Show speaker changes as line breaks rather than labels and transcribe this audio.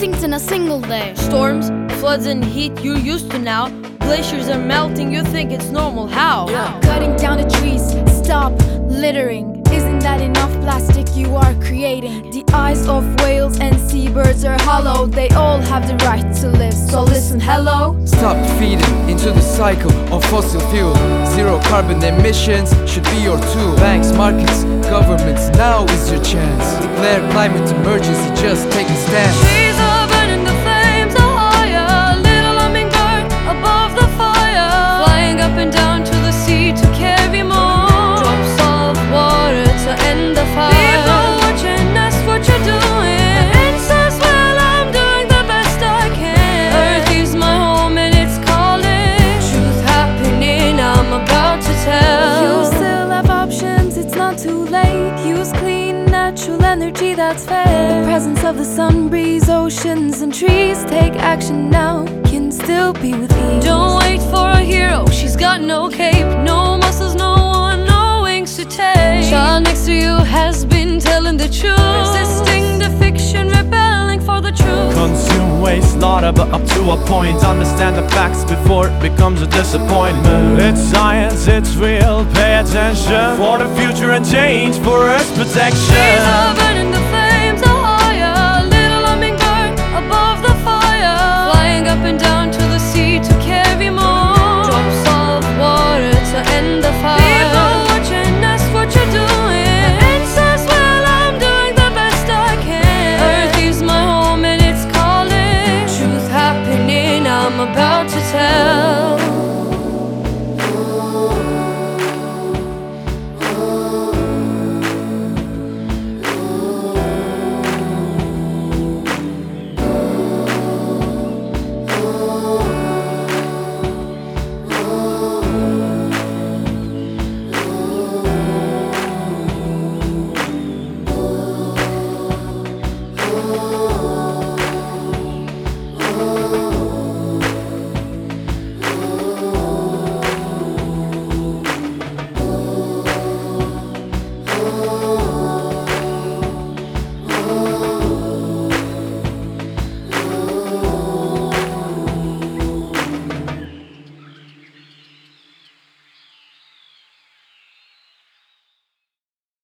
things in a single day.
Storms, floods and heat you're used to now. Glaciers are melting, you think it's normal, how?
Cutting down the trees, stop littering. Isn't that enough plastic you are creating? The eyes of whales and seabirds are hollow. They all have the right to live, so listen, hello.
Stop feeding into the cycle of fossil fuel. Zero carbon emissions should be your tool. Banks, markets, governments, now is your chance. Declare climate emergency, just take a stand.
Trees are burning, the flames are higher. Little hummingbird above the fire, flying up and down to the sea to carry more drops of water to end the fire. People watching, ask what you're doing. It says, well, I'm doing the best I can. Earth is my home and it's calling. Truth happening, I'm about to tell.
You still have options, it's not too late. Use clean, natural energy that's fair. The presence of the sun, breeze, oceans and trees. Take action now, can still be with ease.
Don't wait for a hero, she's got no cape, no muscles, no one, no wings to take. Child next to you has been telling the truth, resisting the fiction, rebelling for the truth.
Consume waste, slaughter, but up to a point. Understand the facts before it becomes a disappointment. It's science, it's real, pay attention. For the future and change, for Earth's protection.
Trees are burning, the